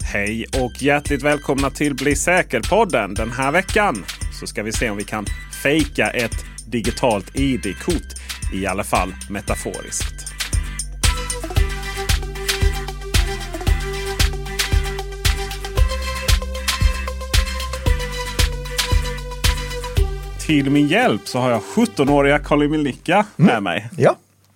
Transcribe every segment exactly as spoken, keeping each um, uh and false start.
Hej och hjärtligt välkomna till Bli säker-podden. Den här veckan så ska vi se om vi kan fejka ett digitalt I D-kort, i alla fall metaforiskt. Till min hjälp så har jag sjuttonåriga Colin Milnicka med mm. mig. Ja.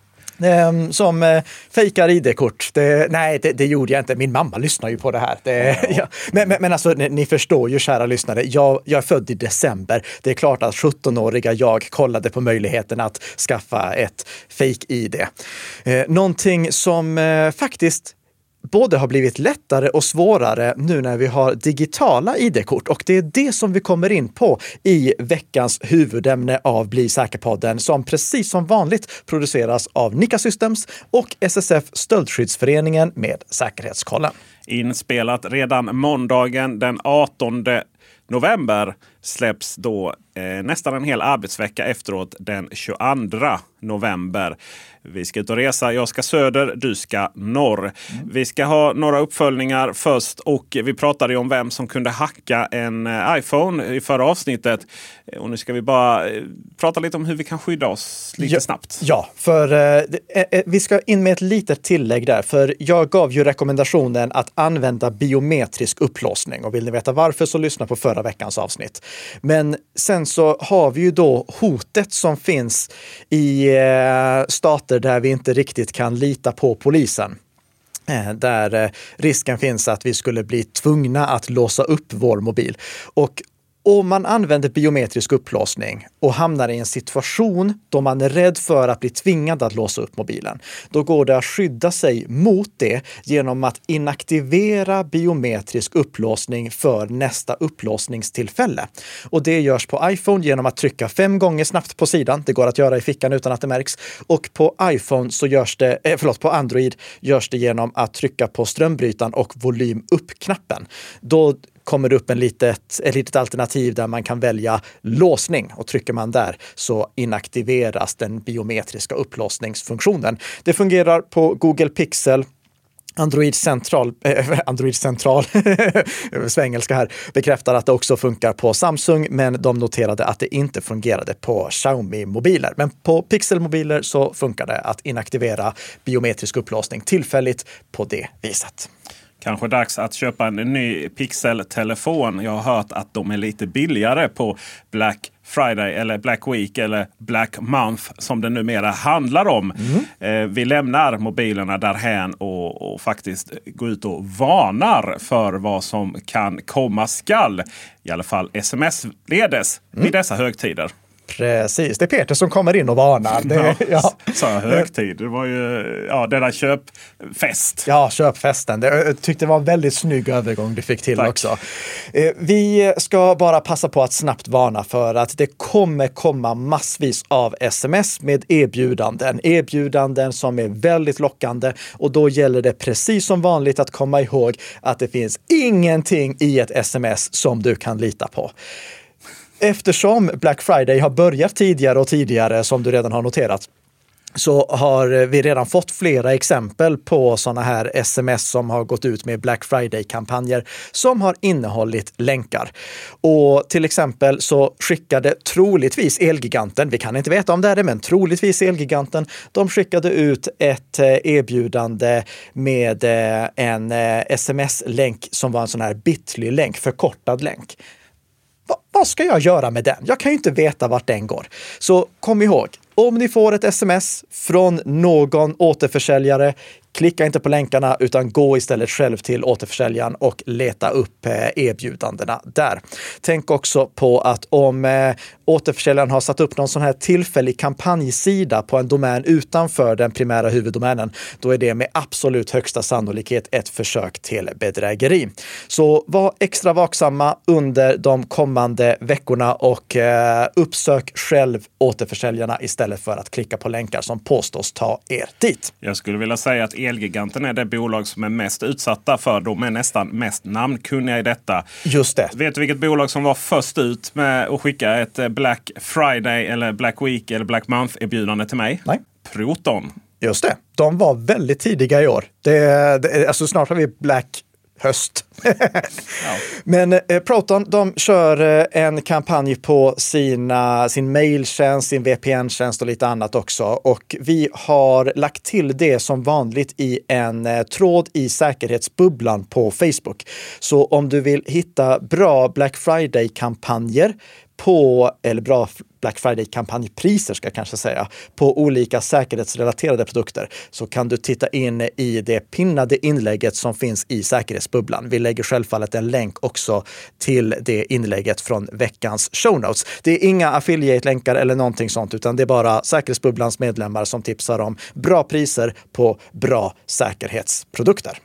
Som eh, fejkar I D-kort. Det, nej, det, det gjorde jag inte. Min mamma lyssnar ju på det här. Det, ja. Ja. Men, men, men alltså, ni, ni förstår ju, kära lyssnare. Jag, jag är född i december. Det är klart att sjuttonåriga jag kollade på möjligheten att skaffa ett fake-I D. Eh, någonting som eh, faktiskt både har blivit lättare och svårare nu när vi har digitala I D-kort. Och det är det som vi kommer in på i veckans huvudämne av Bli säker-podden, som precis som vanligt produceras av Nika Systems och S S F Stöldskyddsföreningen med Säkerhetskollen. Inspelat redan måndagen den artonde november släpps då eh, nästan en hel arbetsvecka efteråt den tjugoandra november. Vi ska ut och resa. Jag ska söder, du ska norr. Mm. Vi ska ha några uppföljningar först och vi pratade ju om vem som kunde hacka en iPhone i förra avsnittet. Och nu ska vi bara eh, prata lite om hur vi kan skydda oss lite ja, snabbt. Ja, för eh, eh, vi ska in med ett litet tillägg där. För jag gav ju rekommendationen att använda biometrisk upplåsning. Och vill ni veta varför så lyssna på förra veckans avsnitt. Men sen så har vi ju då hotet som finns i eh, stater där vi inte riktigt kan lita på polisen. Eh, där eh, risken finns att vi skulle bli tvungna att låsa upp vår mobil. Och om man använder biometrisk upplåsning och hamnar i en situation då man är rädd för att bli tvingad att låsa upp mobilen, då går det att skydda sig mot det genom att inaktivera biometrisk upplåsning för nästa upplåsningstillfälle. Och det görs på iPhone genom att trycka fem gånger snabbt på sidan. Det går att göra i fickan utan att det märks. Och på iPhone så görs det, eh, förlåt, på Android görs det genom att trycka på strömbrytaren och volym upp-knappen. Då kommer det upp en litet, ett litet alternativ där man kan välja låsning, och trycker man där så inaktiveras den biometriska upplåsningsfunktionen. Det fungerar på Google Pixel. Android Central, äh, Android Central svengelska här, bekräftar att det också funkar på Samsung, men de noterade att det inte fungerade på Xiaomi-mobiler. Men på Pixel-mobiler så funkar det att inaktivera biometrisk upplåsning tillfälligt på det viset. Kanske dags att köpa en ny Pixel-telefon. Jag har hört att de är lite billigare på Black Friday eller Black Week eller Black Month som det numera handlar om. Mm. Eh, vi lämnar mobilerna därhän och, och faktiskt går ut och varnar för vad som kan komma skall. I alla fall sms-ledes mm. vid dessa högtider. Precis, det är Peter som kommer in och varnar. Det, ja, ja. Så högtid. Det var ju ja, denna köpfest. Ja, köpfesten. Det, jag tyckte det var en väldigt snygg övergång du fick till. Tack. Också. Vi ska bara passa på att snabbt varna för att det kommer komma massvis av sms med erbjudanden. Erbjudanden som är väldigt lockande, och då gäller det precis som vanligt att komma ihåg att det finns ingenting i ett sms som du kan lita på. Eftersom Black Friday har börjat tidigare och tidigare, som du redan har noterat, så har vi redan fått flera exempel på sådana här sms som har gått ut med Black Friday-kampanjer som har innehållit länkar. Och till exempel så skickade troligtvis Elgiganten, vi kan inte veta om det är det, men troligtvis Elgiganten, de skickade ut ett erbjudande med en sms-länk som var en sån här bitly-länk, förkortad länk. Vad ska jag göra med den? Jag kan ju inte veta vart den går. Så kom ihåg, om ni får ett sms från någon återförsäljare, klicka inte på länkarna utan gå istället själv till återförsäljaren och leta upp erbjudandena där. Tänk också på att om återförsäljaren har satt upp någon sån här tillfällig kampanjsida på en domän utanför den primära huvuddomänen, då är det med absolut högsta sannolikhet ett försök till bedrägeri. Så var extra vaksamma under de kommande veckorna och uppsök själv återförsäljarna istället för att klicka på länkar som påstås ta er dit. Jag skulle vilja säga att Elgiganten är det bolag som är mest utsatta för. De är nästan mest namnkunniga i detta. Just det. Vet du vilket bolag som var först ut med att skicka ett Black Friday eller Black Week eller Black Month-erbjudande till mig? Nej. Proton. Just det. De var väldigt tidiga i år. Det, det, alltså snart har vi Black höst. ja. Men eh, Proton, de kör eh, en kampanj på sina, sin mailtjänst, sin V P N-tjänst och lite annat också. Och vi har lagt till det som vanligt i en eh, tråd i säkerhetsbubblan på Facebook. Så om du vill hitta bra Black Friday-kampanjer på, eller bra Black Friday-kampanjpriser ska jag kanske säga, på olika säkerhetsrelaterade produkter, så kan du titta in i det pinnade inlägget som finns i säkerhetsbubblan. Vi lägger självfallet en länk också till det inlägget från veckans show notes. Det är inga affiliate-länkar eller någonting sånt, utan det är bara säkerhetsbubblans medlemmar som tipsar om bra priser på bra säkerhetsprodukter.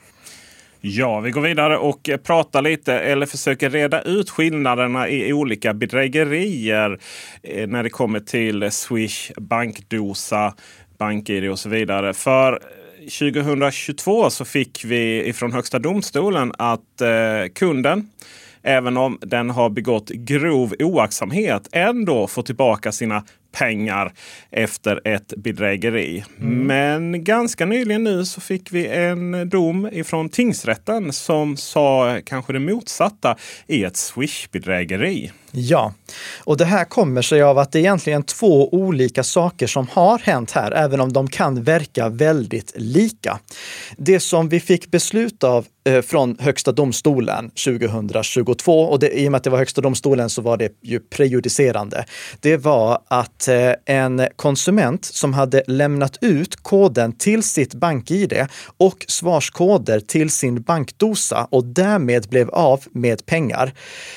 Ja, vi går vidare och pratar lite eller försöker reda ut skillnaderna i olika bedrägerier när det kommer till Swish, bankdosa, BankID och så vidare. För tjugohundratjugotvå så fick vi ifrån Högsta domstolen att eh, kunden, även om den har begått grov oaktsamhet, ändå får tillbaka sina pengar efter ett bedrägeri. Mm. Men ganska nyligen nu så fick vi en dom ifrån tingsrätten som sa kanske det motsatta i ett Swish-bedrägeri. Ja, och det här kommer sig av att det är egentligen två olika saker som har hänt här, även om de kan verka väldigt lika. Det som vi fick beslut av eh, från Högsta domstolen tjugohundratjugotvå, och det, i och med att det var Högsta domstolen så var det ju prejudicerande, det var att eh, en konsument som hade lämnat ut koden till sitt BankID och svarskoder till sin bankdosa och därmed blev av med pengar,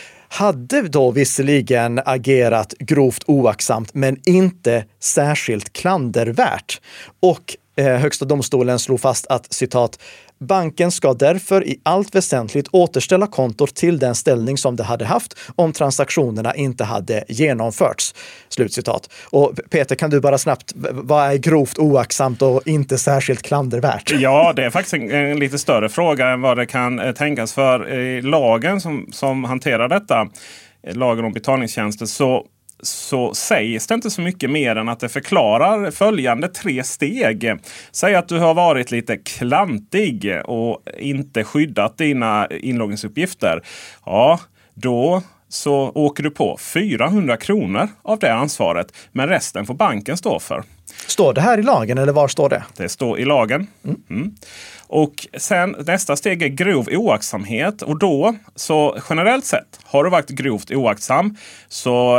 hade då visserligen agerat grovt oaktsamt men inte särskilt klandervärt. Och eh, Högsta domstolen slog fast att, citat, banken ska därför i allt väsentligt återställa kontot till den ställning som det hade haft om transaktionerna inte hade genomförts. Slutcitat. Och Peter, kan du bara snabbt, vad är grovt oaktsamt och inte särskilt klandervärt? Ja, det är faktiskt en, en lite större fråga än vad det kan eh, tänkas. För i lagen som, som hanterar detta, eh, lagen om betalningstjänster, så så sägs det inte så mycket mer än att det förklarar följande tre steg. Säg att du har varit lite klantig och inte skyddat dina inloggningsuppgifter. Ja, då så åker du på fyrahundra kronor av det ansvaret. Men resten får banken stå för. Står det här i lagen eller var står det? Det står i lagen. Mm. Mm. Och sen nästa steg är grov oaktsamhet. Och då, så generellt sett, har du varit grovt oaktsam så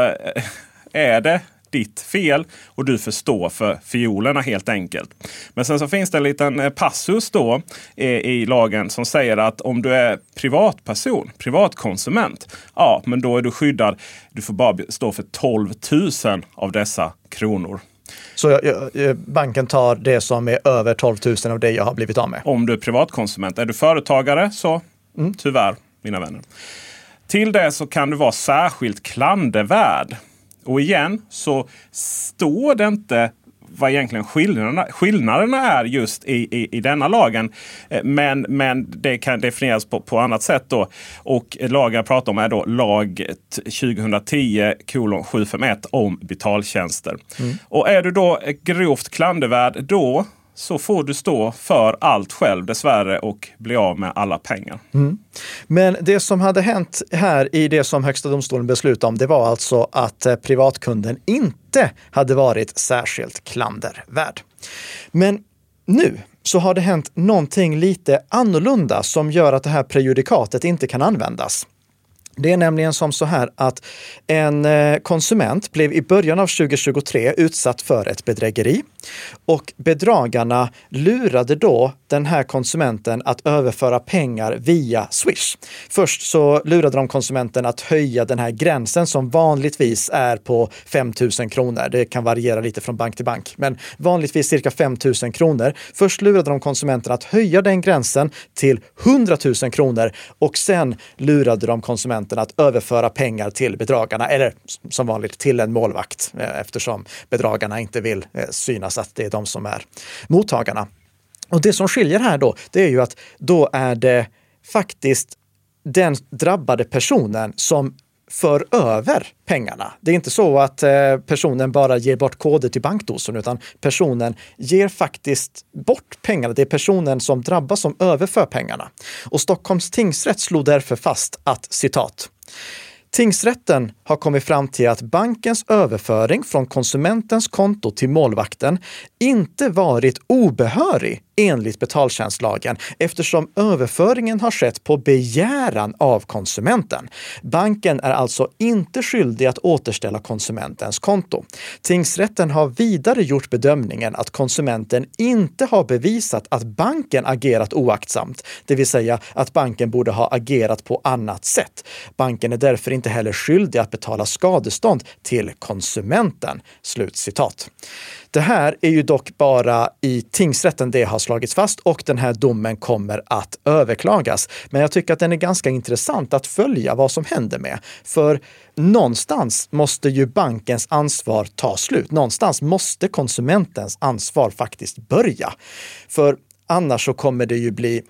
är det ditt fel och du får stå för fiolerna helt enkelt. Men sen så finns det en liten passus då i, i lagen som säger att om du är privatperson, privatkonsument, ja, men då är du skyddad. Du får bara stå för tolv tusen av dessa kronor. Så jag, jag, banken tar det som är över tolv tusen av det jag har blivit av med? Om du är privatkonsument. Är du företagare så mm. tyvärr, mina vänner. Till det så kan du vara särskilt klandervärd. Och igen så står det inte vad egentligen skillnaderna, skillnaderna är just i, i, i denna lagen. Men, men det kan definieras på, på annat sätt då. Och lagen jag pratar om är då lag tjugohundratio kolon sjuhundrafemtioett om betaltjänster. Mm. Och är du då grovt klandervärd då så får du stå för allt själv dessvärre och bli av med alla pengar. Mm. Men det som hade hänt här i det som Högsta domstolen beslutade om, det var alltså att privatkunden inte hade varit särskilt klandervärd. Men nu så har det hänt någonting lite annorlunda som gör att det här prejudikatet inte kan användas. Det är nämligen som så här att en konsument blev i början av tjugohundratjugotre utsatt för ett bedrägeri och bedragarna lurade då den här konsumenten att överföra pengar via Swish. Först så lurade de konsumenten att höja den här gränsen som vanligtvis är på fem tusen kronor. Det kan variera lite från bank till bank, men vanligtvis cirka fem tusen kronor. Först lurade de konsumenten att höja den gränsen till hundra tusen kronor och sen lurade de konsumenten att överföra pengar till bedragarna, eller som vanligt till en målvakt, eftersom bedragarna inte vill synas att det är de som är mottagarna. Och det som skiljer här då, det är ju att då är det faktiskt den drabbade personen som för över pengarna. Det är inte så att eh, personen bara ger bort koder till bankdosen, utan personen ger faktiskt bort pengarna. Det är personen som drabbas som överför pengarna. Och Stockholms tingsrätt slog därför fast att, citat, tingsrätten har kommit fram till att bankens överföring från konsumentens konto till målvakten inte varit obehörig enligt betaltjänstlagen eftersom överföringen har skett på begäran av konsumenten. Banken är alltså inte skyldig att återställa konsumentens konto. Tingsrätten har vidare gjort bedömningen att konsumenten inte har bevisat att banken agerat oaktsamt, det vill säga att banken borde ha agerat på annat sätt. Banken är därför inte heller skyldig att betala skadestånd till konsumenten. Slut citat. Det här är ju dock bara i tingsrätten det har slagits fast och den här domen kommer att överklagas. Men jag tycker att den är ganska intressant att följa vad som händer med. För någonstans måste ju bankens ansvar ta slut. Någonstans måste konsumentens ansvar faktiskt börja. För annars så kommer det ju bli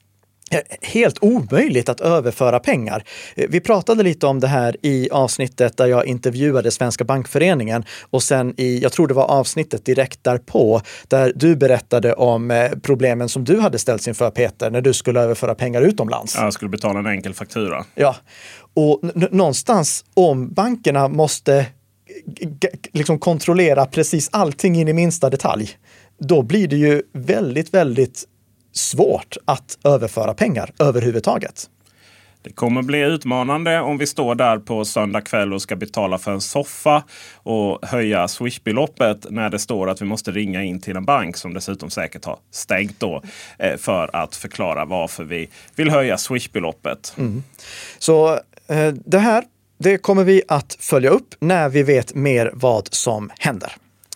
helt omöjligt att överföra pengar. Vi pratade lite om det här i avsnittet där jag intervjuade Svenska bankföreningen och sen i, jag tror det var avsnittet direkt därpå, där du berättade om problemen som du hade ställts inför, Peter, när du skulle överföra pengar utomlands. Jag skulle betala en enkel faktura. Ja, och n- någonstans om bankerna måste g- liksom kontrollera precis allting in i minsta detalj, då blir det ju väldigt, väldigt svårt att överföra pengar överhuvudtaget. Det kommer bli utmanande om vi står där på söndag kväll och ska betala för en soffa och höja Swish-beloppet när det står att vi måste ringa in till en bank som dessutom säkert har stängt då för att förklara varför vi vill höja Swish-beloppet. Mm. Så eh, det här det kommer vi att följa upp när vi vet mer vad som händer.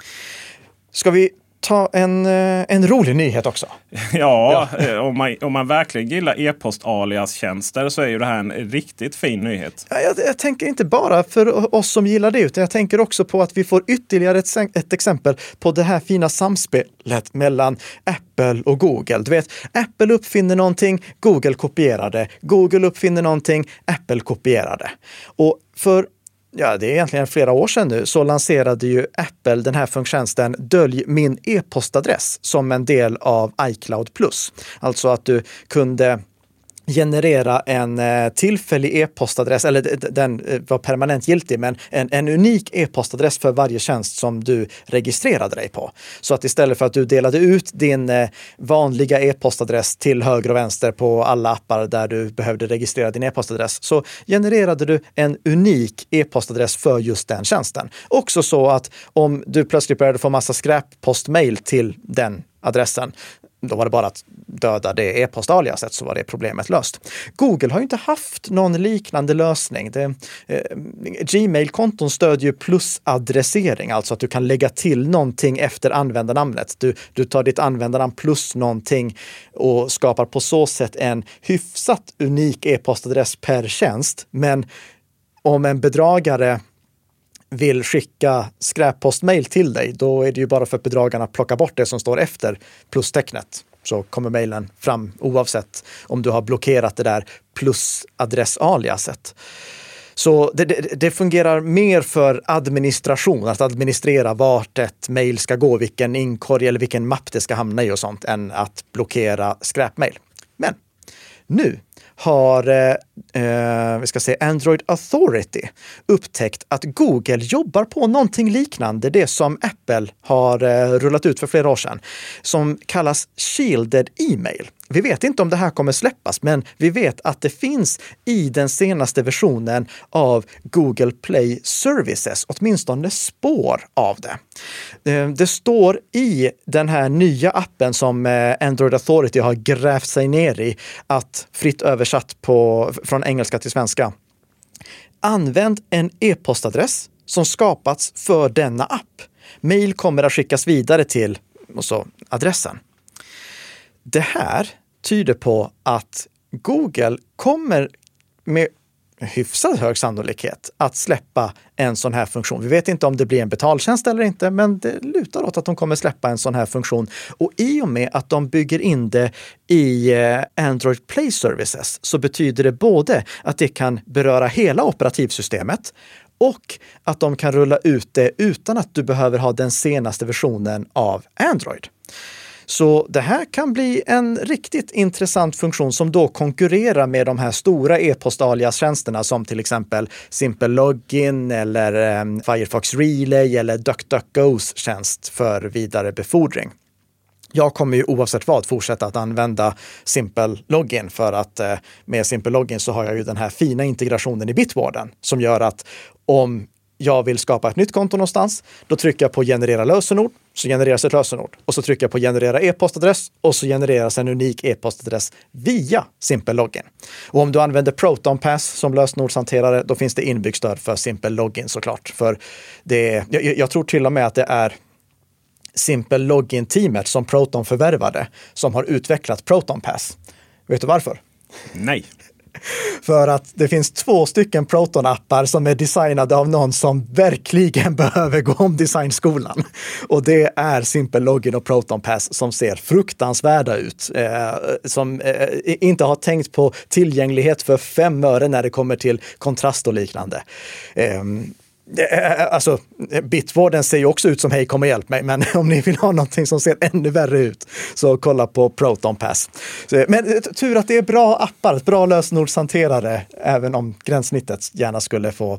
Ska vi ta en, en rolig nyhet också? Ja, ja. Om, man, om man verkligen gillar e-post-alias-tjänster så är ju det här en riktigt fin nyhet. Ja, jag, jag tänker inte bara för oss som gillar det, utan jag tänker också på att vi får ytterligare ett, ett exempel på det här fina samspelet mellan Apple och Google. Du vet, Apple uppfinner någonting, Google kopierar det. Google uppfinner någonting, Apple kopierar det. Och för Ja, det är egentligen flera år sedan nu så lanserade ju Apple den här funktionstjänsten Dölj min e-postadress som en del av iCloud Plus. Alltså att du kunde generera en tillfällig e-postadress, eller den var permanent giltig, men en, en unik e-postadress för varje tjänst som du registrerade dig på. Så att istället för att du delade ut din vanliga e-postadress till höger och vänster på alla appar där du behövde registrera din e-postadress, så genererade du en unik e-postadress för just den tjänsten. Också så att om du plötsligt började få massa skräppostmail till den adressen, då var det bara att döda det e-postaliaset så var det problemet löst. Google har ju inte haft någon liknande lösning. Det, eh, Gmail-konton stödjer ju plusadressering, alltså att du kan lägga till någonting efter användarnamnet. Du, du tar ditt användarnamn plus någonting och skapar på så sätt en hyfsat unik e-postadress per tjänst. Men om en bedragare vill skicka skräppostmail till dig, då är det ju bara för att bedragarna plockar bort det som står efter plustecknet. Så kommer mejlen fram oavsett om du har blockerat det där plusadressaliaset. Så det, det, det fungerar mer för administration, att administrera vart ett mejl ska gå, vilken inkorg eller vilken mapp det ska hamna i och sånt, än att blockera skräpmejl. Men nu har eh, vi ska säga Android Authority upptäckt att Google jobbar på någonting liknande, det som Apple har eh, rullat ut för flera år sedan, som kallas Shielded E-mail. Vi vet inte om det här kommer släppas, men vi vet att det finns i den senaste versionen av Google Play Services, åtminstone spår av det. Det står i den här nya appen som Android Authority har grävt sig ner i, att fritt översatt på, från engelska till svenska: använd en e-postadress som skapats för denna app. Mail kommer att skickas vidare till och så adressen. Det här tyder på att Google kommer med hyfsat hög sannolikhet att släppa en sån här funktion. Vi vet inte om det blir en betaltjänst eller inte, men det lutar åt att de kommer släppa en sån här funktion. Och i och med att de bygger in det i Android Play Services så betyder det både att det kan beröra hela operativsystemet och att de kan rulla ut det utan att du behöver ha den senaste versionen av Android. Så det här kan bli en riktigt intressant funktion som då konkurrerar med de här stora e-post-alias-tjänsterna som till exempel Simple Login eller eh, Firefox Relay eller DuckDuckGos tjänst för vidare befordring. Jag kommer ju oavsett vad fortsätta att använda Simple Login för att eh, med Simple Login så har jag ju den här fina integrationen i Bitwarden som gör att om jag vill skapa ett nytt konto någonstans, då trycker jag på generera lösenord, så genereras ett lösenord. Och så trycker jag på generera e-postadress och så genereras en unik e-postadress via Simple Login. Och om du använder Proton Pass som lösenordshanterare, då finns det inbyggt stöd för Simple Login såklart. För det, jag, jag tror till och med att det är Simple Login-teamet som Proton förvärvade som har utvecklat Proton Pass. Vet du varför? Nej. För att det finns två stycken Proton-appar som är designade av någon som verkligen behöver gå om designskolan. Och det är Simple Login och Proton Pass som ser fruktansvärda ut. Eh, som eh, inte har tänkt på tillgänglighet för fem öre när det kommer till kontrast och liknande. Eh, Alltså, Bitwarden ser ju också ut som hej, kom och hjälp mig. Men om ni vill ha någonting som ser ännu värre ut så kolla på Proton Pass. Men tur att det är bra appar, bra lösenordshanterare, även om gränssnittet gärna skulle få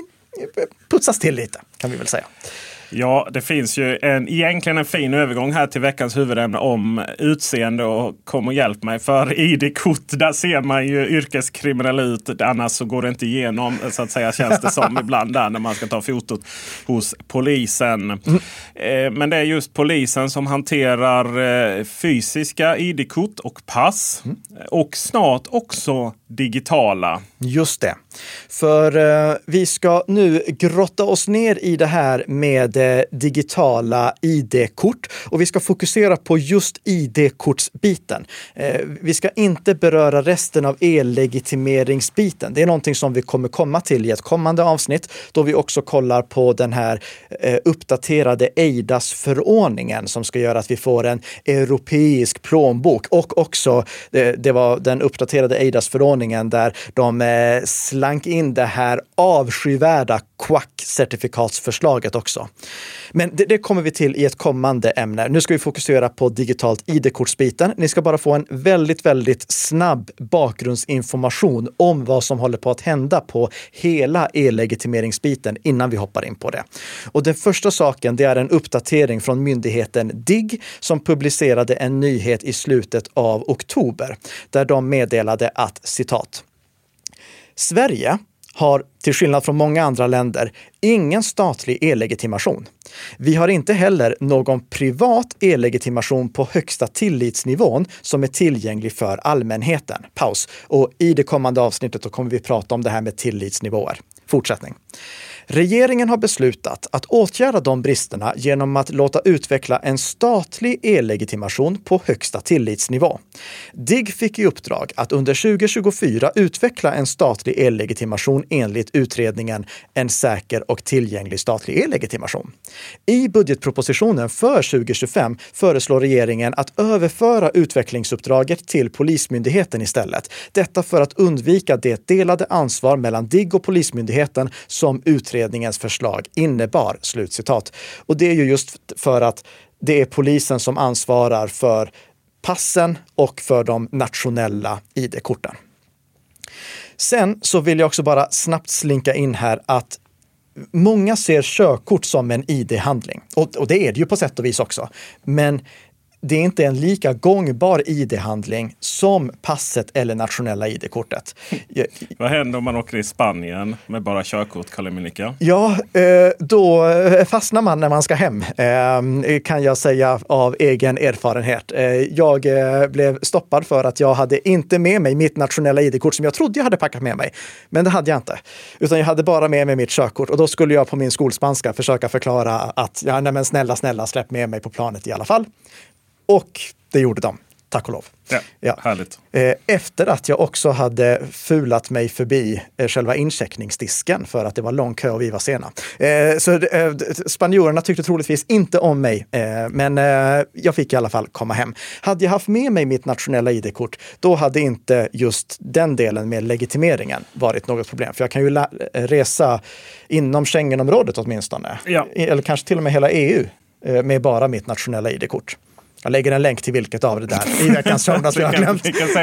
putsas till lite, kan vi väl säga. Ja, det finns ju en, egentligen en fin övergång här till veckans huvudämne om utseende och kom och hjälp mig. För I D-kort, där ser man ju yrkeskriminell ut. Annars så går det inte igenom, så att säga, känns det som ibland där när man ska ta fotot hos polisen. Mm. Eh, men det är just polisen som hanterar eh, fysiska I D-kort och pass. Mm. Och snart också digitala. Just det. För eh, vi ska nu grotta oss ner i det här med eh, digitala I D-kort och vi ska fokusera på just I D-kortsbiten. Eh, vi ska inte beröra resten av e-legitimeringsbiten. Det är någonting som vi kommer komma till i ett kommande avsnitt då vi också kollar på den här eh, uppdaterade E I D A S-förordningen som ska göra att vi får en europeisk plånbok och också det, det var den uppdaterade E I D A S-förordningen där de eh, slank in det här avskyvärda Quack-certifikatsförslaget också. Men det, det kommer vi till i ett kommande ämne. Nu ska vi fokusera på digitalt I D-kortsbiten. Ni ska bara få en väldigt, väldigt snabb bakgrundsinformation om vad som håller på att hända på hela e-legitimeringsbiten innan vi hoppar in på det. Och den första saken, det är en uppdatering från myndigheten D I G som publicerade en nyhet i slutet av oktober där de meddelade att, citat, Sverige har, till skillnad från många andra länder, ingen statlig e-legitimation. Vi har inte heller någon privat e-legitimation på högsta tillitsnivån som är tillgänglig för allmänheten. Paus. Och i det kommande avsnittet då kommer vi prata om det här med tillitsnivåer. Fortsättning. Regeringen har beslutat att åtgärda de bristerna genom att låta utveckla en statlig e-legitimation på högsta tillitsnivå. D I G fick i uppdrag att under tjugo tjugofyra utveckla en statlig e-legitimation enligt utredningen En säker och tillgänglig statlig e-legitimation. I budgetpropositionen för tjugo tjugofem föreslår regeringen att överföra utvecklingsuppdraget till Polismyndigheten istället. Detta för att undvika det delade ansvar mellan D I G och Polismyndigheten som utredningens förslag innebar, slutcitat. Och det är ju just för att det är polisen som ansvarar för passen och för de nationella I D-korten. Sen så vill jag också bara snabbt slinka in här att många ser körkort som en I D-handling. Och, och det är det ju på sätt och vis också. Men det är inte en lika gångbar I D-handling som passet eller nationella I D-kortet. Vad händer om man åker i Spanien med bara körkort, Kalle-Monika? Ja, då fastnar man när man ska hem, kan jag säga av egen erfarenhet. Jag blev stoppad för att jag hade inte med mig mitt nationella I D-kort som jag trodde jag hade packat med mig. Men det hade jag inte. Utan jag hade bara med mig mitt körkort och då skulle jag på min skolspanska försöka förklara att ja, nej men snälla, snälla, släpp med mig på planet i alla fall. Och det gjorde de. tack och lov. Ja, ja. Härligt. Efter att jag också hade fulat mig förbi själva incheckningsdisken för att det var lång kö och vi var sena. Så spanjorerna tyckte troligtvis inte om mig, men jag fick i alla fall komma hem. Hade jag haft med mig mitt nationella I D-kort, då hade inte just den delen med legitimeringen varit något problem. För jag kan ju resa inom Schengenområdet åtminstone. Ja. Eller kanske till och med hela E U med bara mitt nationella I D-kort. Jag lägger en länk till vilket av det där i veckans show som jag har glömt.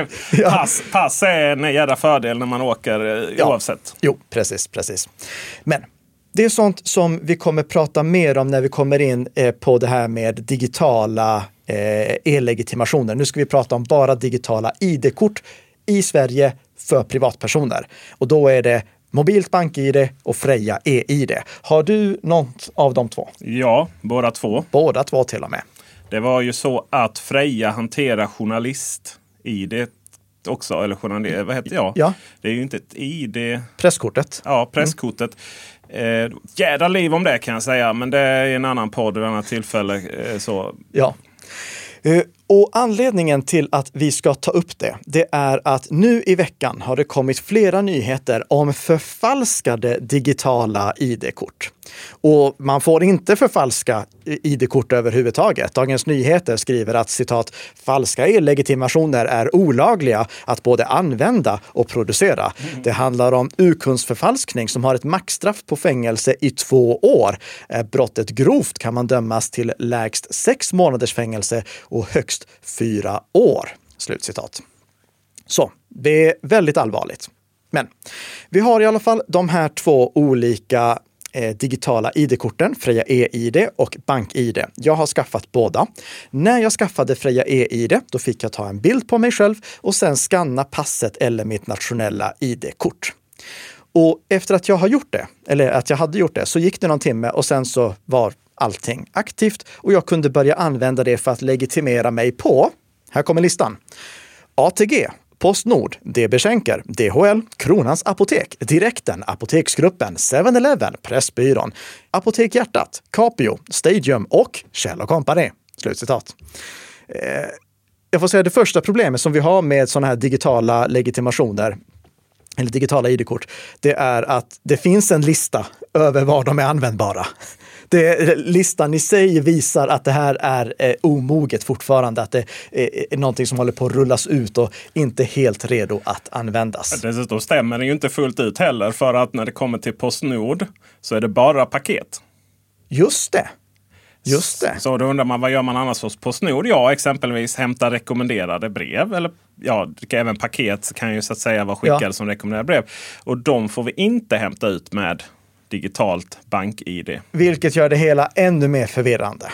pass, pass är en jävla fördel när man åker ja. oavsett. Jo, precis, precis. Men det är sånt som vi kommer prata mer om när vi kommer in eh, på det här med digitala eh, e-legitimationer. Nu ska vi prata om bara digitala I D-kort i Sverige för privatpersoner. Och då är det mobilt bank-I D och Freja e-I D. Har du något av de två? Ja, båda två. Båda två till och med. Det var ju så att Freja hanterar journalist-I D också. Eller journalist, vad heter jag? Ja. Det är ju inte ett I D. Presskortet. Ja, presskortet. Mm. Eh, jädra liv om det kan jag säga. Men det är en annan podd vid ett annat tillfälle. Eh, så. Ja. Uh, och anledningen till att vi ska ta upp det, det är att nu i veckan har det kommit flera nyheter om förfalskade digitala I D-kort. Och man får inte förfalska I D-kort överhuvudtaget. Dagens Nyheter skriver att citat, falska e-legitimationer är olagliga att både använda och producera. Mm. Det handlar om urkundsförfalskning som har ett maxstraff på fängelse i två år. Är brottet grovt kan man dömas till lägst sex månaders fängelse och högst fyra år. Slutcitat. Så, det är väldigt allvarligt. Men vi har i alla fall de här två olika eh, digitala I D-korten, Freja e-I D och bank-I D. Jag har skaffat båda. När jag skaffade Freja e-I D, då fick jag ta en bild på mig själv och sen skanna passet eller mitt nationella I D-kort. Och efter att jag har gjort det, eller att jag hade gjort det, så gick det någon timme och sen så var allting aktivt och jag kunde börja använda det för att legitimera mig på, här kommer listan, A T G, Postnord, D B Schenker, D H L, Kronans Apotek, Direkten, Apoteksgruppen, seven eleven, Pressbyrån, Apotek Hjärtat, Capio, Stadium och Kjell och Company. Slutcitat. Eh, jag får säga det första problemet som vi har med sådana här digitala legitimationer eller digitala I D-kort, det är att det finns en lista över var de är användbara. Det, listan i sig visar att det här är eh, omoget fortfarande, att det är, är någonting som håller på att rullas ut och inte helt redo att användas. Dessutom stämmer det ju inte fullt ut heller, för att när det kommer till Postnord så är det bara paket. Just det. Just det. Så då undrar man, vad gör man annars hos Postnord? Ja, exempelvis hämta rekommenderade brev. Eller ja, även paket kan ju så att säga vara skickade ja. som rekommenderade brev. Och de får vi inte hämta ut med digitalt bank-I D. Vilket gör det hela ännu mer förvirrande.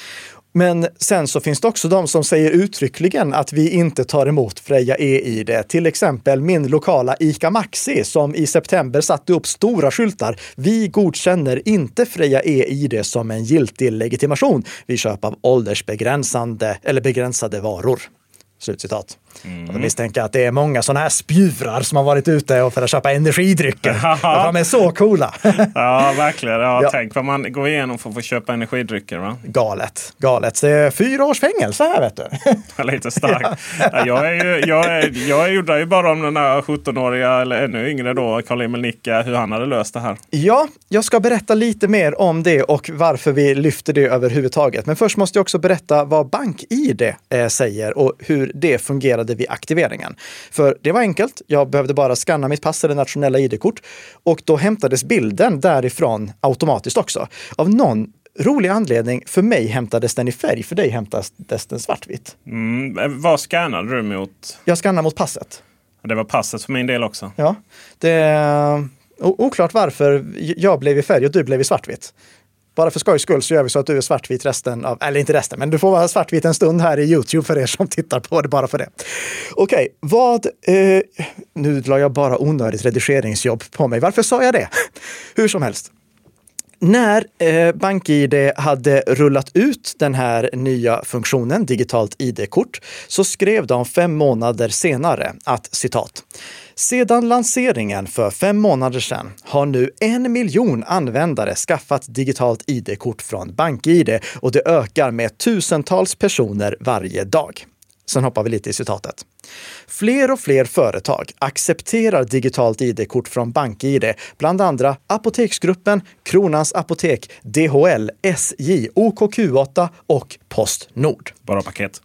Men sen så finns det också de som säger uttryckligen att vi inte tar emot Freja e-I D. Till exempel min lokala ICA Maxi som i september satte upp stora skyltar. Vi godkänner inte Freja e-I D som en giltig legitimation vid köp av åldersbegränsande eller begränsade varor. Slutcitat. Mm. Och jag misstänker att det är många sådana här spjuvrar som har varit ute och för att köpa energidrycker. De är så coola. Ja, verkligen. Ja, ja. Tänk vad man går igenom för att få köpa energidrycker. Va? Galet. Galet. Det är fyra års fängelse här, vet du. Lite starkt. Ja, jag, är ju, jag, är, jag gjorde ju bara om den där sjutton-åriga eller ännu yngre då, Karl-Emil Nicka, hur han hade löst det här. Ja, jag ska berätta lite mer om det och varför vi lyfter det överhuvudtaget. Men först måste jag också berätta vad bank-I D eh, säger och hur det fungerade vid aktiveringen. För det var enkelt. Jag behövde bara skanna mitt pass eller nationella I D-kort och då hämtades bilden därifrån automatiskt också. Av någon rolig anledning, för mig hämtades den i färg, för dig hämtades den svartvitt. Mm, vad skannade du mot? Jag skannade mot passet. Det var passet för min del också. Ja, det är oklart varför jag blev i färg och du blev i svartvitt. Bara för skojs skull så gör vi så att du är svartvit resten av, eller inte resten, men du får vara svartvit en stund här i YouTube för er som tittar på det bara för det. Okej, okay, vad, eh, nu la jag bara onödigt redigeringsjobb på mig. Varför sa jag det? Hur som helst. När eh, bank-I D hade rullat ut den här nya funktionen, digitalt I D-kort, så skrev de fem månader senare att, citat, sedan lanseringen för fem månader sedan har nu en miljon användare skaffat digitalt I D-kort från bank-I D och det ökar med tusentals personer varje dag. Sen hoppar vi lite i citatet. Fler och fler företag accepterar digitalt I D-kort från BankID, bland andra Apoteksgruppen, Kronans Apotek, D H L, S J, O K Q åtta och Postnord. Bara paket.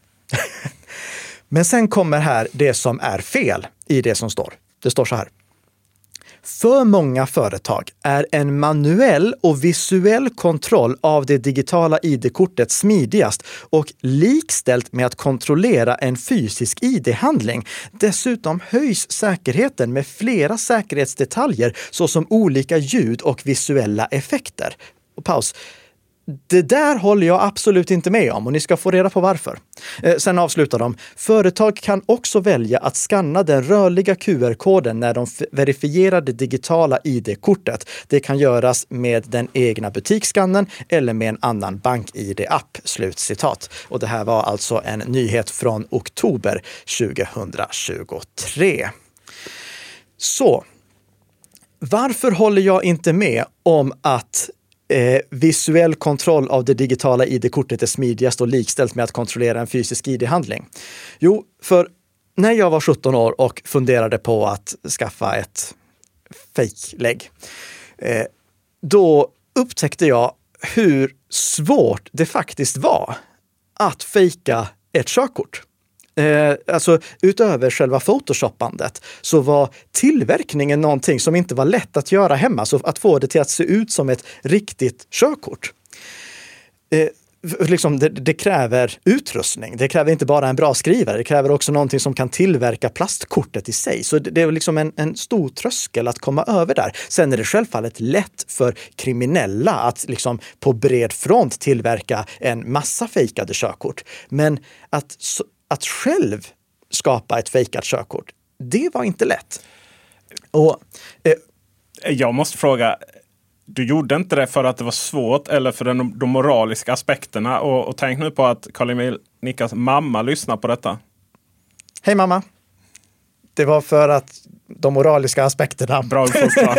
Men sen kommer här det som är fel i det som står. Det står så här. För många företag är en manuell och visuell kontroll av det digitala I D-kortet smidigast och likställt med att kontrollera en fysisk I D-handling. Dessutom höjs säkerheten med flera säkerhetsdetaljer såsom olika ljud och visuella effekter. Och paus. Det där håller jag absolut inte med om och ni ska få reda på varför. Eh, sen avslutar de. Företag kan också välja att skanna den rörliga Q R-koden när de verifierar det digitala I D-kortet. Det kan göras med den egna butikskannen eller med en annan BankID app. Slutcitat. Och det här var alltså en nyhet från oktober tjugohundratjugotre. Så, varför håller jag inte med om att Eh, visuell kontroll av det digitala I D-kortet är smidigast och likställt med att kontrollera en fysisk I D-handling? Jo, för när jag var sjutton år och funderade på att skaffa ett fejklägg, eh, då upptäckte jag hur svårt det faktiskt var att fejka ett körkort. Eh, alltså utöver själva photoshoppandet så var tillverkningen någonting som inte var lätt att göra hemma, så att få det till att se ut som ett riktigt körkort. Eh, liksom det, det kräver utrustning. Det kräver inte bara en bra skrivare, det kräver också någonting som kan tillverka plastkortet i sig. Så det, det är liksom en, en stor tröskel att komma över där. Sen är det självfallet lätt för kriminella att liksom på bred front tillverka en massa fejkade körkort. Men att Att själv skapa ett fejkat körkort, det var inte lätt. Och, eh, jag måste fråga, du gjorde inte det för att det var svårt eller för den, de moraliska aspekterna? Och, och tänk nu på att Carl-Emil Nickas mamma lyssnar på detta. Hej mamma. Det var för att de moraliska aspekterna Bra uppfostran.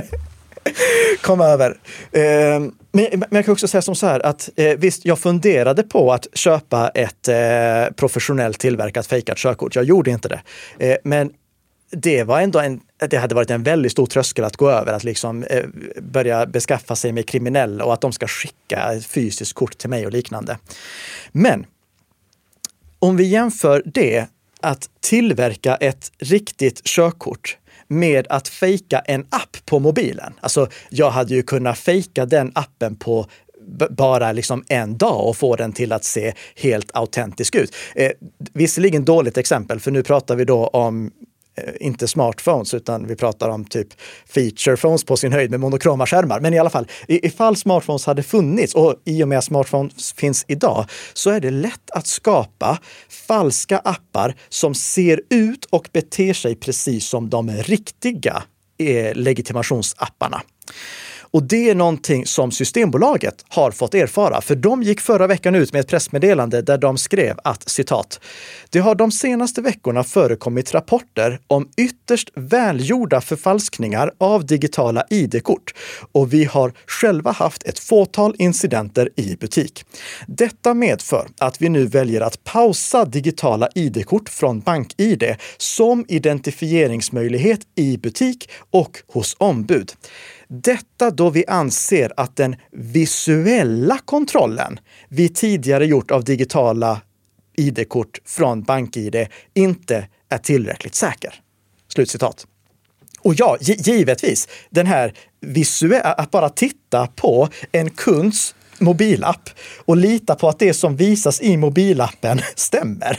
kom över. Eh, men, men jag kan också säga som så här att eh, visst, jag funderade på att köpa ett eh, professionellt tillverkat fejkat körkort. Jag gjorde inte det. Eh, men det var ändå en, det hade varit en väldigt stor tröskel att gå över, att liksom eh, börja beskaffa sig med kriminella och att de ska skicka ett fysiskt kort till mig och liknande. Men om vi jämför det, att tillverka ett riktigt körkort med att fejka en app på mobilen. Alltså jag hade ju kunnat fejka den appen på b- bara liksom en dag och få den till att se helt autentisk ut. Eh, visserligen dåligt exempel, för nu pratar vi då om eh, inte smartphones, utan vi pratar om typ feature phones på sin höjd med monokroma skärmar. Men i alla fall, ifall smartphones hade funnits, och i och med att smartphones finns idag, så är det lätt att skapa falska appar som ser ut och beter sig precis som de riktiga eh, legitimationsapparna. Och det är någonting som Systembolaget har fått erfara, för de gick förra veckan ut med ett pressmeddelande där de skrev att, citat, det har de senaste veckorna förekommit rapporter om ytterst välgjorda förfalskningar av digitala I D-kort och vi har själva haft ett fåtal incidenter i butik. Detta medför att vi nu väljer att pausa digitala I D-kort från BankID som identifieringsmöjlighet i butik och hos ombud. Detta då vi anser att den visuella kontrollen vi tidigare gjort av digitala I D-kort från BankID inte är tillräckligt säker. Slutcitat. Och ja, givetvis, den här visuella, att bara titta på en kunds mobilapp och lita på att det som visas i mobilappen stämmer.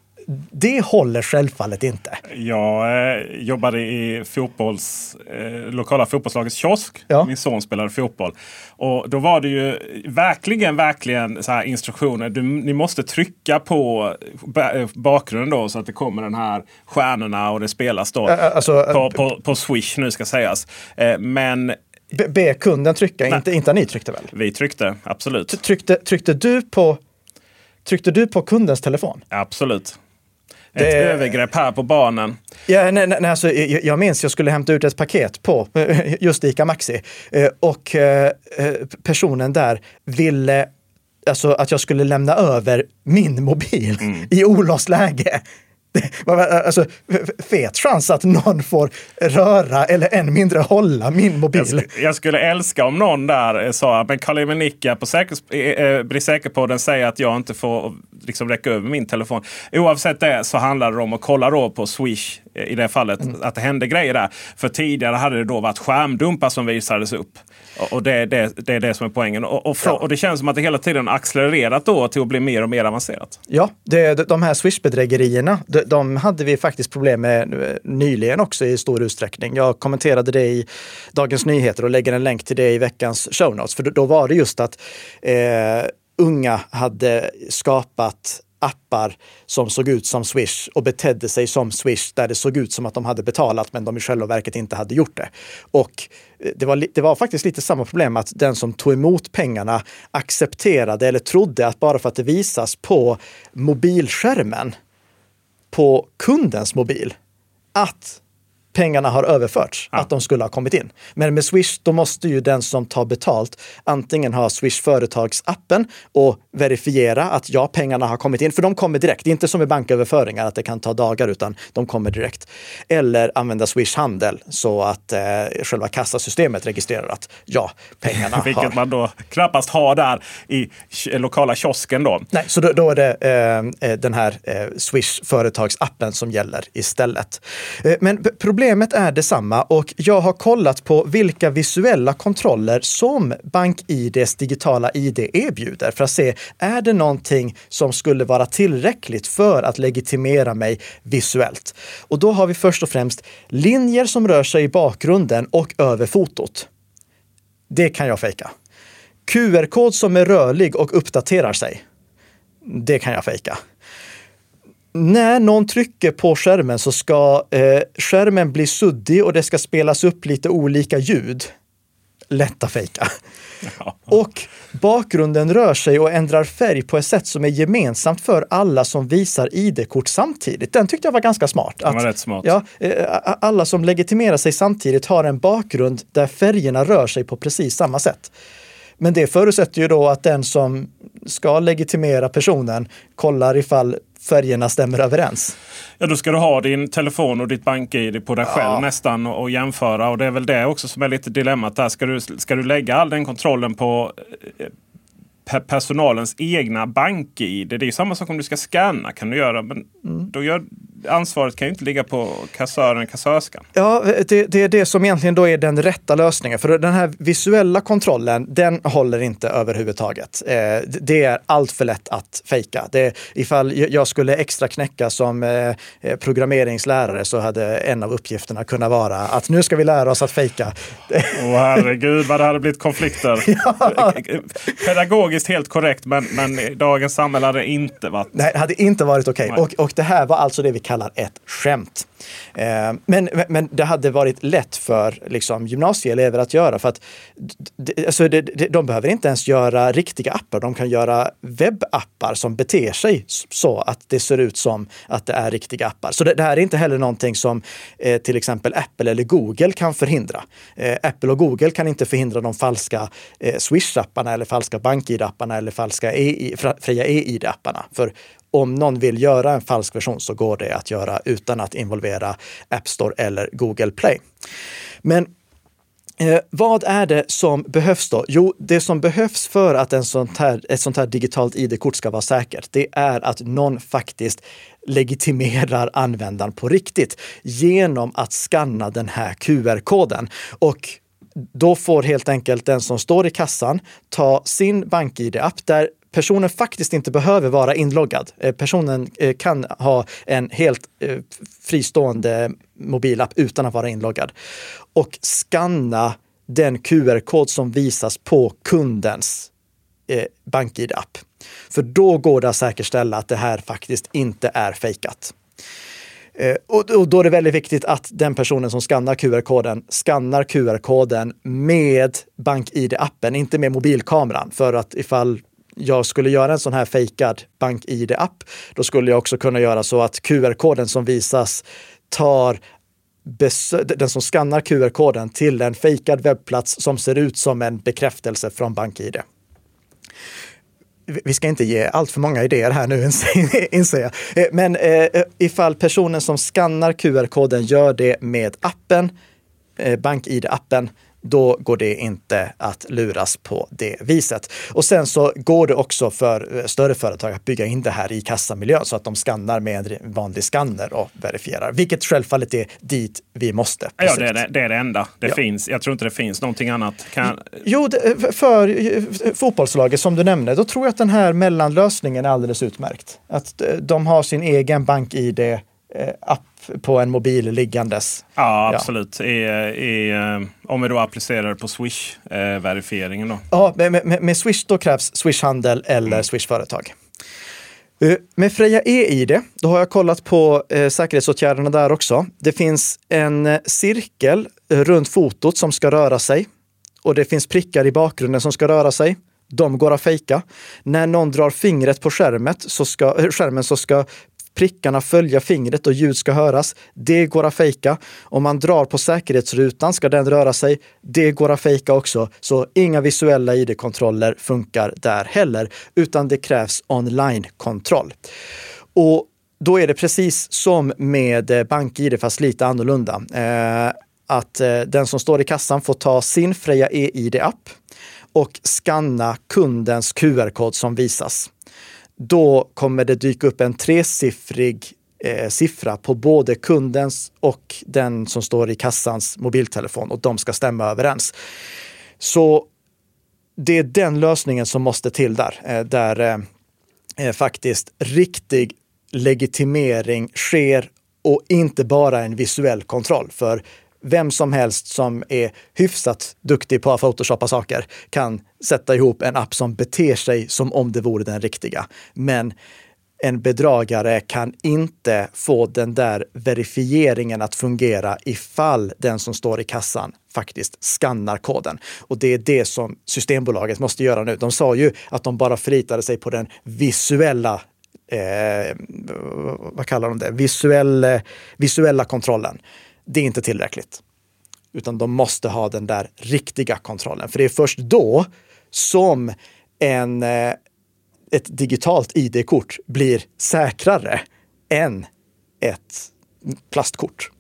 Det håller självfallet inte. Jag eh, jobbade i fotbolls, eh, lokala fotbollslagets kiosk. Ja. Min son spelade fotboll. Och då var det ju verkligen, verkligen så här instruktioner. Du, ni måste trycka på bakgrunden då så att det kommer den här stjärnorna och det spelas då alltså, på, på, på Swish nu ska sägas. Eh, men... Be, be kunden trycka, inte, inte ni tryckte väl? Vi tryckte, absolut. Tryckte, tryckte, du på, tryckte du på kundens telefon? Absolut. Ett det... övergrepp här på barnen. Ja, nej, nej, alltså, jag, jag minns jag skulle hämta ut ett paket på just ICA Maxi och personen där ville alltså, att jag skulle lämna över min mobil mm. i olåst läge. Alltså, fet chans att någon får röra eller än mindre hålla min mobil. Jag, sk- jag skulle älska om någon där sa men Karl-Emil Nicka på säkers, äh, blir säker på den säger att jag inte får liksom räcka över min telefon. Oavsett det så handlar det om att kolla då på Swish i det fallet mm. att det hände grejer där. För tidigare hade det då varit skärmdumpar som visades upp. Och, och det, det, det är det som är poängen. Och, och, fra, ja. och det känns som att det hela tiden accelererat då till att bli mer och mer avancerat. Ja, det, de här Swish-bedrägerierna de, de hade vi faktiskt problem med nyligen också i stor utsträckning. Jag kommenterade det i Dagens Nyheter och lägger en länk till det i veckans show notes. För då var det just att eh, unga hade skapat appar som såg ut som Swish och betedde sig som Swish där det såg ut som att de hade betalat men de i själva verket inte hade gjort det. Och det var, det var faktiskt lite samma problem att den som tog emot pengarna accepterade eller trodde att bara för att det visas på mobilskärmen på kundens mobil att pengarna har överförts, ja. Att de skulle ha kommit in. Men med Swish, då måste ju den som tar betalt antingen ha Swish-företagsappen och verifiera att ja, pengarna har kommit in. För de kommer direkt. Det är inte som med banköverföringar att det kan ta dagar, utan de kommer direkt. Eller använda Swish-handel så att eh, själva kassasystemet registrerar att ja, pengarna har... Vilket man då knappast har där i lokala kiosken då. Nej, så då, då är det eh, den här eh, Swish-företagsappen som gäller istället. Eh, men problem Problemet är detsamma och jag har kollat på vilka visuella kontroller som BankIDs digitala I D erbjuder för att se, är det någonting som skulle vara tillräckligt för att legitimera mig visuellt? Och då har vi först och främst linjer som rör sig i bakgrunden och över fotot. Det kan jag fejka. Q R-kod som är rörlig och uppdaterar sig. Det kan jag fejka. När någon trycker på skärmen så ska eh, skärmen bli suddig och det ska spelas upp lite olika ljud. Lätta fejka. Ja. Och bakgrunden rör sig och ändrar färg på ett sätt som är gemensamt för alla som visar I D-kort samtidigt. Den tyckte jag var ganska smart. Att, var rätt smart. Ja, eh, alla som legitimerar sig samtidigt har en bakgrund där färgerna rör sig på precis samma sätt. Men det förutsätter ju då att den som ska legitimera personen kollar ifall färgerna stämmer överens. Ja, då ska du ha din telefon och ditt BankID på dig själv ja. nästan och, och jämföra. Och det är väl det också som är lite dilemmat där. Ska du, ska du lägga all den kontrollen på eh, personalens egna BankID? Det är ju samma sak om du ska scanna, kan du göra. Men mm. då gör, ansvaret kan ju inte ligga på kassören, kassörskan. Ja, det, det är det som egentligen då är den rätta lösningen. För den här visuella kontrollen, den håller inte överhuvudtaget. Eh, det är allt för lätt att fejka. Det, ifall jag skulle extra knäcka som eh, programmeringslärare så hade en av uppgifterna kunnat vara att nu ska vi lära oss att fejka. Åh oh, herregud, vad det hade blivit konflikter. Ja. Pedagogiskt helt korrekt, men, men dagens samhälle hade inte varit... Nej, det hade inte varit okej. Okay. Och, och det här var alltså det vi kallar ett skämt. Eh, men, men det hade varit lätt för liksom, gymnasieelever att göra för att d- alltså, det, det, de behöver inte ens göra riktiga appar. De kan göra webbappar som beter sig så att det ser ut som att det är riktiga appar. Så det, det här är inte heller någonting som eh, till exempel Apple eller Google kan förhindra. Eh, Apple och Google kan inte förhindra de falska eh, Swish-apparna eller falska BankID-apparna eller falska E I, fria E I D-apparna. För om någon vill göra en falsk version så går det att göra utan att involvera App Store eller Google Play. Men eh, vad är det som behövs då? Jo, det som behövs för att en sånt här, ett sånt här digitalt I D-kort ska vara säkert, det är att någon faktiskt legitimerar användaren på riktigt genom att skanna den här Q R-koden. Och då får helt enkelt den som står i kassan ta sin BankID-app där personen faktiskt inte behöver vara inloggad. Personen kan ha en helt fristående mobilapp utan att vara inloggad. Och skanna den Q R-kod som visas på kundens BankID-app. För då går det att säkerställa att det här faktiskt inte är fejkat. Och då är det väldigt viktigt att den personen som skannar Q R-koden skannar Q R-koden med BankID-appen, inte med mobilkameran. För att ifall jag skulle göra en sån här fejkad BankID-app, då skulle jag också kunna göra så att Q R-koden som visas tar besö- den som skannar Q R-koden till en fejkad webbplats som ser ut som en bekräftelse från BankID. vi ska inte ge allt för många idéer här nu, inser jag. Men eh, ifall personen som skannar Q R-koden gör det med appen, eh, BankID appen, då går det inte att luras på det viset. Och sen så går det också för större företag att bygga in det här i kassamiljön så att de skannar med en vanlig skanner och verifierar. Vilket självfallet är dit vi måste. Ja, det är det, det är det enda. Det ja. finns, jag tror inte det finns någonting annat. Kan... Jo, det, för fotbollslaget som du nämnde, då tror jag att den här mellanlösningen är alldeles utmärkt. Att de har sin egen BankID-app på en mobil liggandes. Ja, absolut. Ja. I, i, om vi då applicerar på Swish-verifieringen då. Ja, med, med, med Swish då krävs Swish-handel eller mm. Swish-företag. Uh, med Freja e-id, då har jag kollat på uh, säkerhetsåtgärderna där också. Det finns en uh, cirkel uh, runt fotot som ska röra sig. Och det finns prickar i bakgrunden som ska röra sig. De går att fejka. När någon drar fingret på skärmet så ska, uh, skärmen så ska prickarna följa fingret och ljud ska höras. Det går att fejka. Om man drar på säkerhetsrutan ska den röra sig. Det går att fejka också. Så inga visuella I D-kontroller funkar där heller. Utan det krävs online-kontroll. Och då är det precis som med BankID fast lite annorlunda. Eh, att eh, den som står i kassan får ta sin Freja e-id-app och skanna kundens Q R-kod som visas. Då kommer det dyka upp en tresiffrig eh, siffra på både kundens och den som står i kassans mobiltelefon och de ska stämma överens. Så det är den lösningen som måste till där. Eh, där eh, faktiskt riktig legitimering sker och inte bara en visuell kontroll. För vem som helst som är hyfsat duktig på att photoshoppa saker kan sätta ihop en app som beter sig som om det vore den riktiga. Men en bedragare kan inte få den där verifieringen att fungera ifall den som står i kassan faktiskt skannar koden. Och det är det som Systembolaget måste göra nu. De sa ju att de bara förlitade sig på den visuella eh, vad kallar de det? Visuell, visuella kontrollen. Det är inte tillräckligt. Utan de måste ha den där riktiga kontrollen. För det är först då som en, ett digitalt I D-kort blir säkrare än ett plastkort.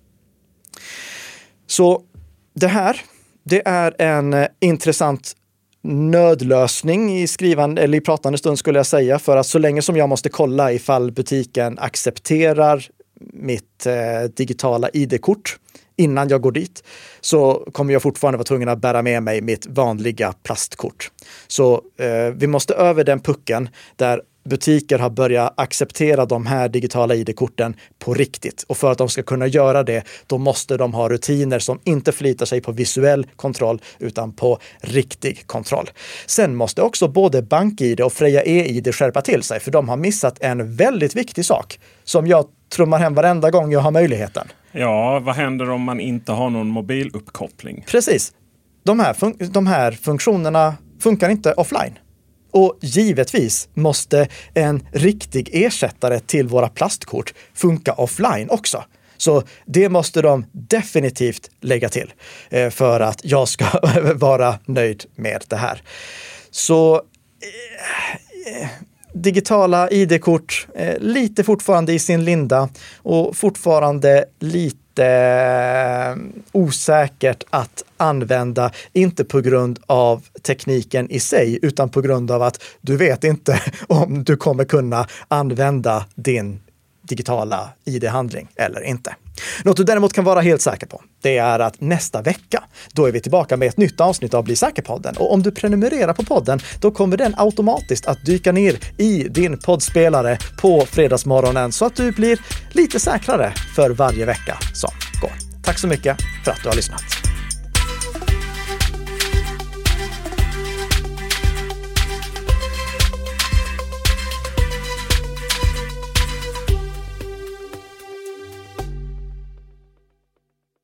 Så det här, det är en intressant nödlösning i skrivande eller i pratande stund skulle jag säga. För att så länge som jag måste kolla ifall butiken accepterar mitt eh, digitala I D-kort innan jag går dit så kommer jag fortfarande vara tvungen att bära med mig mitt vanliga plastkort. Så eh, vi måste över den pucken där butiker har börjat acceptera de här digitala I D-korten på riktigt. Och för att de ska kunna göra det, då måste de ha rutiner som inte förlitar sig på visuell kontroll utan på riktig kontroll. Sen måste också både BankID och Freja e-id skärpa till sig, för de har missat en väldigt viktig sak som jag trummar hem varenda gång jag har möjligheten. Ja, vad händer om man inte har någon mobiluppkoppling? Precis. De här, fun- de här funktionerna funkar inte offline. Och givetvis måste en riktig ersättare till våra plastkort funka offline också. Så det måste de definitivt lägga till eh, för att jag ska vara nöjd med det här. Så eh, digitala I D-kort eh, lite fortfarande i sin linda och fortfarande lite osäkert att använda, inte på grund av tekniken i sig utan på grund av att du vet inte om du kommer kunna använda din digitala I D-handling eller inte. Något du däremot kan vara helt säker på, det är att nästa vecka, då är vi tillbaka med ett nytt avsnitt av Bli säker-podden. Och om du prenumererar på podden, då kommer den automatiskt att dyka ner i din poddspelare på fredagsmorgonen så att du blir lite säkrare för varje vecka som går. Tack så mycket för att du har lyssnat.